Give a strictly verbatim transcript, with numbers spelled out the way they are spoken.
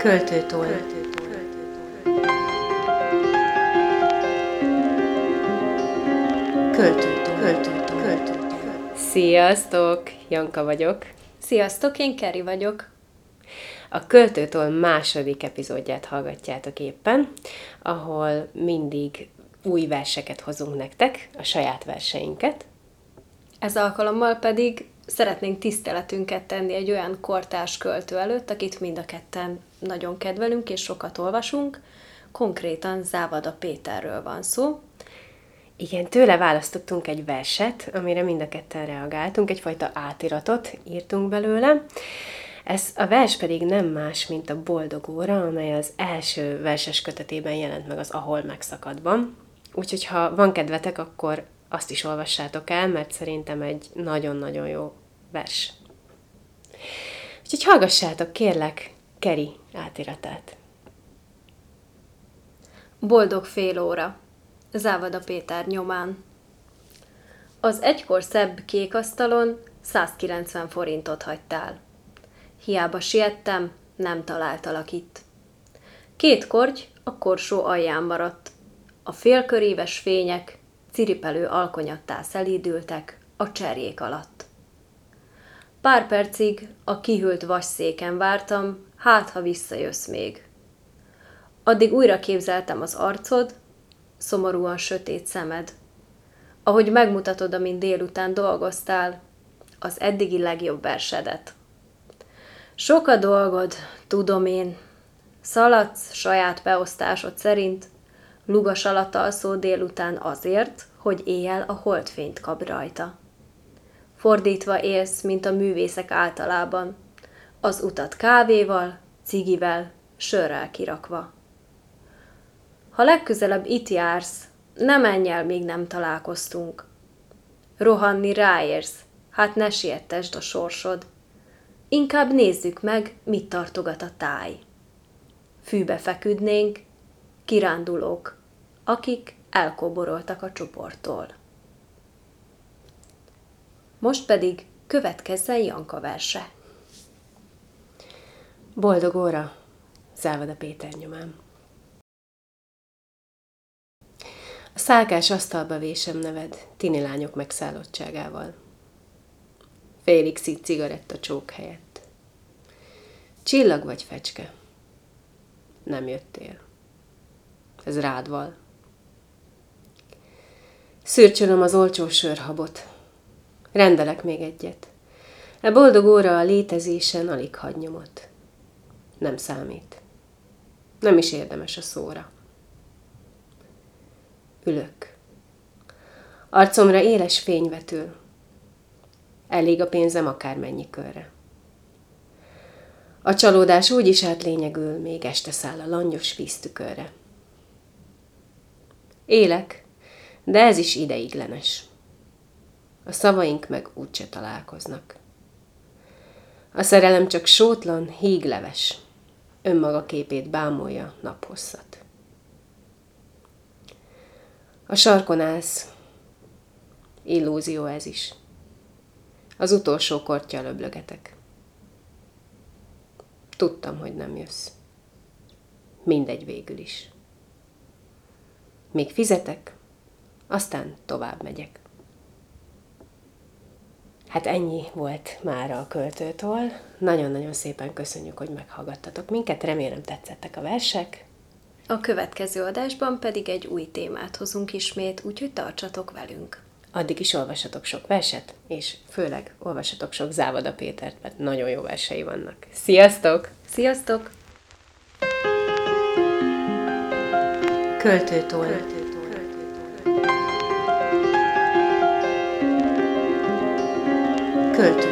Költőtól. Költőtól. Költőtól. Költőtól. Sziasztok! Janka vagyok. Sziasztok, én Keri vagyok. A Költőtól második epizódját hallgatjátok éppen, ahol mindig új verseket hozunk nektek, a saját verseinket. Ez alkalommal pedig szeretnénk tiszteletünket tenni egy olyan kortárs költő előtt, akit mind a ketten nagyon kedvelünk és sokat olvasunk. Konkrétan Závada Péterről van szó. Igen, tőle választottunk egy verset, amire mind a ketten reagáltunk, egyfajta átiratot írtunk belőle. Ez a vers pedig nem más, mint a Boldog óra, amely az első verses kötetében jelent meg az Ahol megszakadban. Úgyhogy ha van kedvetek, akkor azt is olvassátok el, mert szerintem egy nagyon-nagyon jó vers. Úgyhogy hallgassátok, kérlek, Keri átiratát. Boldog fél óra. Závada Péter nyomán. Az egykor szebb kék asztalon százkilencven forintot hagytál. Hiába siettem, nem találtalak itt. Két korty a korsó alján maradt. A félköríves fények ciripelő alkonyattá szelídültek a cserjék alatt. Pár percig a kihűlt vasszéken vártam, hát ha visszajössz még. Addig újra képzeltem az arcod, szomorúan sötét szemed. Ahogy megmutatod, amint délután dolgoztál, az eddigi legjobb versedet. Sok a dolgod, tudom én. Szaladsz saját beosztásod szerint, lugas alatt alszó délután azért, hogy éjjel a holdfényt kap rajta. Fordítva élsz, mint a művészek általában, az utat kávéval, cigivel, sörrel kirakva. Ha legközelebb itt jársz, ne menj el, míg nem találkoztunk. Rohanni ráérsz, hát ne siettesd a sorsod. Inkább nézzük meg, mit tartogat a táj. Fűbe feküdnénk, kirándulók, akik elkoboroltak a csoporttól. Most pedig következzen Janka verse. Boldog óra, Závada Péter nyomán. A szálkás asztalba vésem neved, tini lányok megszállottságával. Félig szít cigaretta csók helyett. Csillag vagy fecske? Nem jöttél. Ez rád val. Szürcsölöm az olcsó sörhabot. Rendelek még egyet. E boldog óra a létezésen alig hagy nyomot. Nem számít. Nem is érdemes a szóra. Ülök. Arcomra éles fény vetül. Elég a pénzem akármennyi körre. A csalódás úgy is átlényegül, még este száll a langyos víztükörre. Élek, de ez is ideiglenes. A szavaink meg úgyse találkoznak. A szerelem csak sótlan, hígleves, önmaga képét bámulja naphosszat. A sarkon állsz, illúzió ez is. Az utolsó korttyal öblögetek. Tudtam, hogy nem jössz. Mindegy végül is. Még fizetek, aztán tovább megyek. Hát ennyi volt mára a Költőtől. Nagyon-nagyon szépen köszönjük, hogy meghallgattatok minket. Remélem tetszettek a versek. A következő adásban pedig egy új témát hozunk ismét, úgyhogy tartsatok velünk. Addig is olvassatok sok verset, és főleg olvassatok sok Závada Pétert, mert nagyon jó versei vannak. Sziasztok! Sziasztok! Költőtól. Költőtől.